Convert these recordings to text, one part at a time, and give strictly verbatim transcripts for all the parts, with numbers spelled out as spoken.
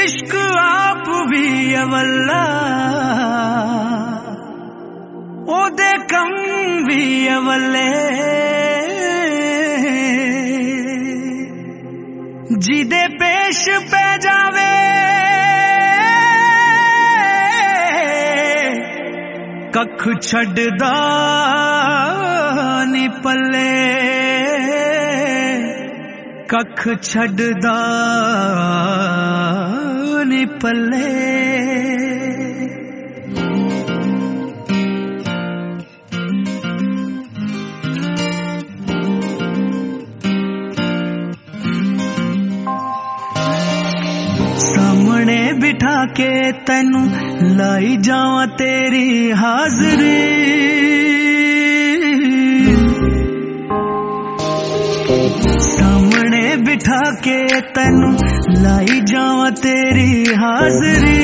इश्क आप भी अवल्ला ओदे कम भी अवल्ले जिदे पेश पे जावे कख छड़दा नी पल्ले कख छड़दा नी पल्ले सामने बिठा के तैनू लाई जावां तेरी हाजरी सामने बिठा के तैनू लाई जावां तेरी हाजरी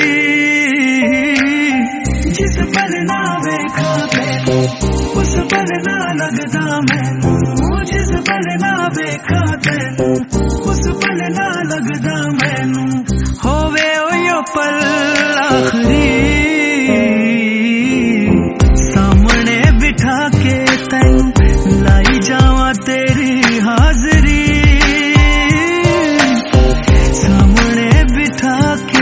जिस पल ना वेखा तैनू उस पल ना लगदा मैनू जिस पल ना वेखा तैनू उस पल ना लगदा मैनू होवे ओयो पल आखरी सामने बिठा के तैनू लाई जावां तेरी हाजरी सामने बिठा के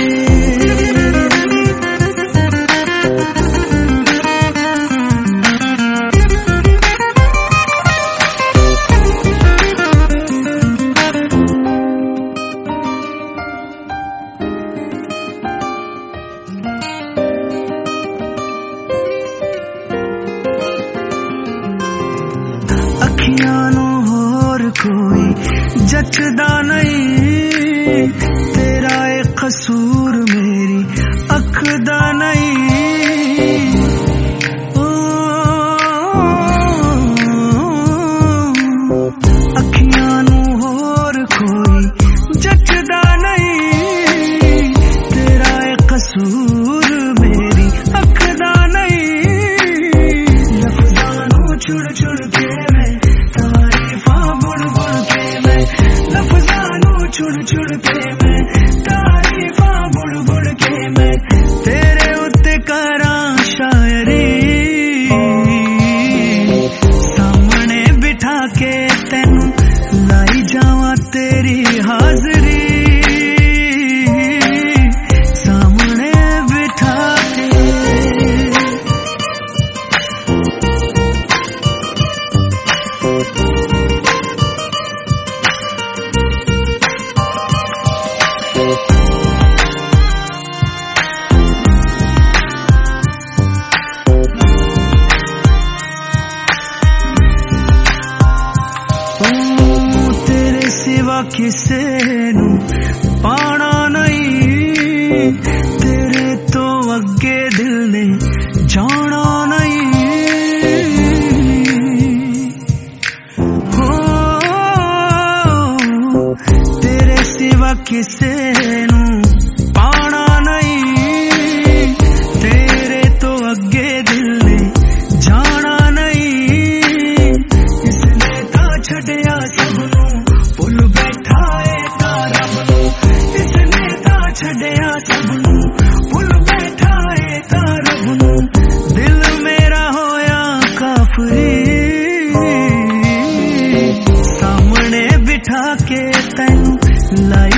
अखियां नू होर कोई जचदा नहीं तेरा ए कसूर मेरी अख दा नहीं ओ, अखियां नू होर कोई जचदा नहीं तेरा ए कसूर मेरी अख दा नहीं लफ्ज़ां नू छुड़ छुड़ के छुड़ छुड़ के मैं तारीफा बुड़ बुड़ के मैं तेरे उत्ते करां शायरी सामने बिठा के तैनू लाई जावां तेरी हाजरी सामने बिठा के किसे नू पाना नहीं तेरे तो अगे दिल ने जाना नहीं हो तेरे सिवा किसे नू पाना नहीं तेरे तो अगे दिल ने जाना नहीं इसने ता छड़िया सबनू भुल बैठा है तारा बनू इसने ता छड़िया सबनू भुल बैठा है तारा बनू दिल मेरा होया काफरी सामने बिठा के तैनू लाई